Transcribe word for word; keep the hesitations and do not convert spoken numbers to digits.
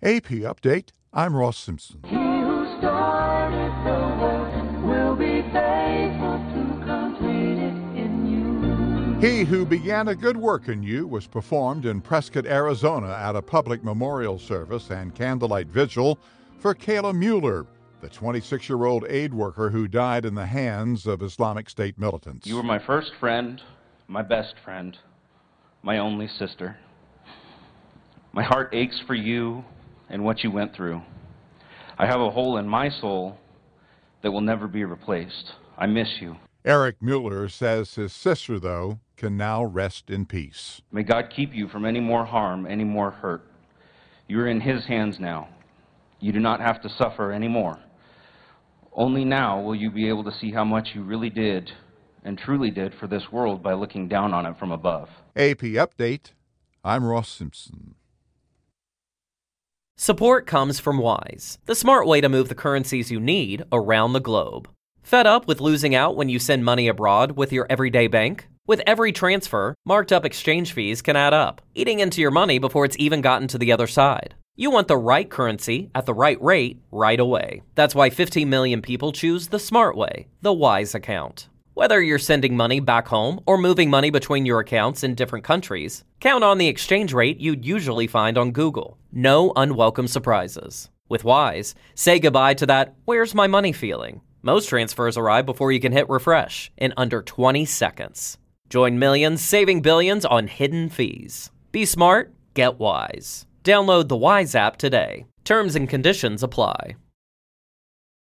A P Update, I'm Ross Simpson. He who started the work will be faithful to complete it in you. He Who Began a Good Work in You was performed in Prescott, Arizona at a public memorial service and candlelight vigil for Kayla Mueller, the twenty-six-year-old aid worker who died in the hands of Islamic State militants. You were my first friend, my best friend, my only sister. My heart aches for you and what you went through. I have a hole in my soul that will never be replaced. I miss you. Eric Mueller says his sister, though, can now rest in peace. May God keep you from any more harm, any more hurt. You are in His hands now. You do not have to suffer anymore. Only now will you be able to see how much you really did and truly did for this world by looking down on it from above. A P Update, I'm Ross Simpson. Support comes from Wise, the smart way to move the currencies you need around the globe. Fed up with losing out when you send money abroad with your everyday bank? With every transfer, marked up exchange fees can add up, eating into your money before it's even gotten to the other side. You want the right currency at the right rate right away. That's why fifteen million people choose the smart way, the Wise account. Whether you're sending money back home or moving money between your accounts in different countries, count on the exchange rate you'd usually find on Google. No unwelcome surprises. With Wise, say goodbye to that "where's my money" feeling. Most transfers arrive before you can hit refresh in under twenty seconds. Join millions saving billions on hidden fees. Be smart, get Wise. Download the Wise app today. Terms and conditions apply.